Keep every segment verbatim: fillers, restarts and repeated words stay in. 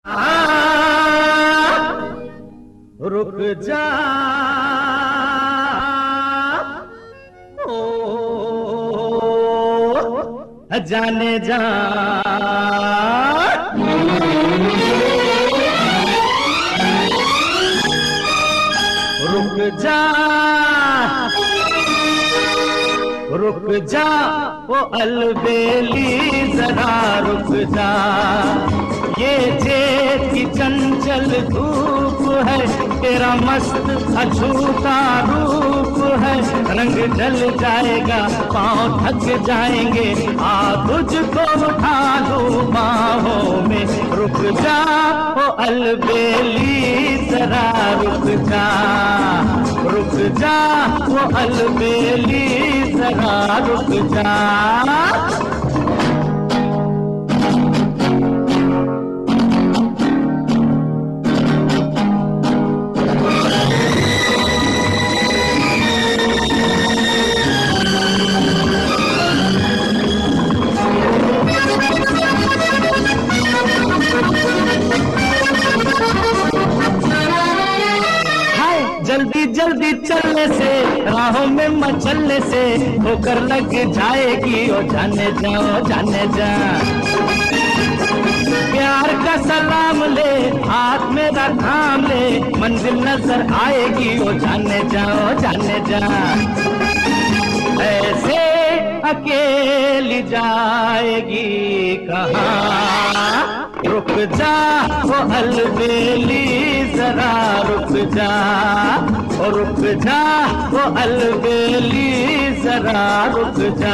रुक जा ओ जाने जा, रुक जा रुक जा ओ अलबेली जरा रुक जा, ये जेठ की चंचल धूप है, तेरा मस्त अछूता रूप है, रंग ढल जाएगा पाँव थक जाएंगे, आ तुझको उठा लूं बाहों में, रुक जा ओ अलबेली जरा रुक जा, रुक जा ओ अलबेली जरा रुक जा। जल्दी जल्दी चलने से, राहों में मचलने से ठोकर लग जाएगी, ओ जाने जा ओ जाने जा, प्यार का सलाम ले, हाथ मेरा थाम ले, मंजिल नजर आएगी, ओ जाने जा ओ जाने जा, ऐसे अकेली जाएगी कहाँ, रुक जा ओ अलबेली जरा रुक जा, ओ रुक जा ओ अलबेली जरा रुक जा।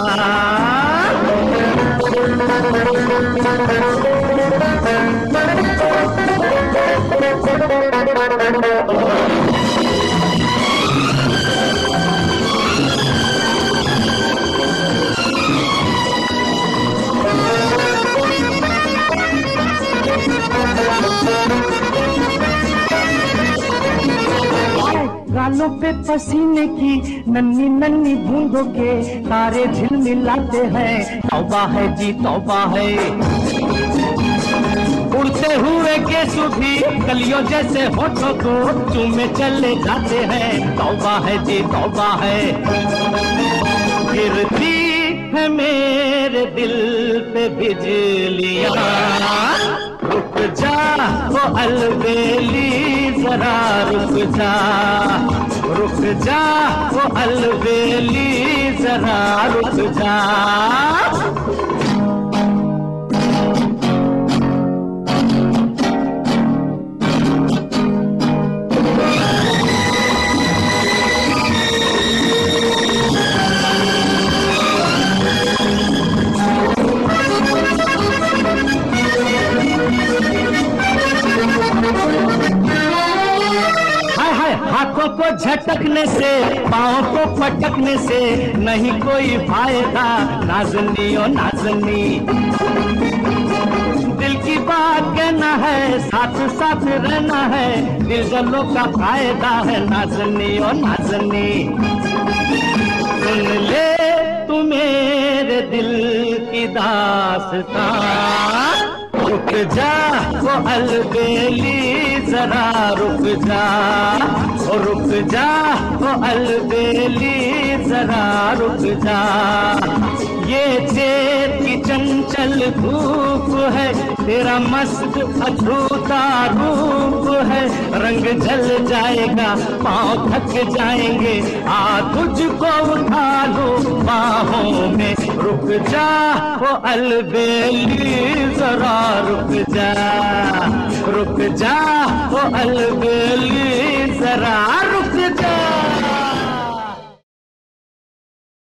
गालों पे पसीने की नन्ही नन्ही बूंदों के तारे झिलमिलाते हैं, तौबा है जी तौबा है, उड़ते हुए केसु भी कलियों जैसे होठों को चूमे चले जाते हैं, तौबा है जी तौबा है, गिरती है मेरे दिल पे बिजलियां, रुक जा ओ अलबेली जरा रुक जा, रुक जा ओ अलबेली जरा रुक जा। हाथों को झटकने से, पाँव को पटकने से नहीं कोई फायदा, नाज़नी ओ नाज़नी, दिल की बात कहना है, साथ साथ रहना है, दिल जलों का फायदा है, नाज़नी ओ नाज़नी, सुन ले तू मेरे दिल की दास्तां, रुक जा वो अलबेली जरा रुक जा, ओ रुक जा वो अलबेली जरा रुक जा, ये जेठ की चंचल धूप है, तेरा मस्त अछूता रूप है, रंग जल जाएगा पाँव थक जाएंगे, आ तुझको उठा लूं बाहों में, रुक जा वो अलबेली जरा रुक जा, रुक जा वो अलबेली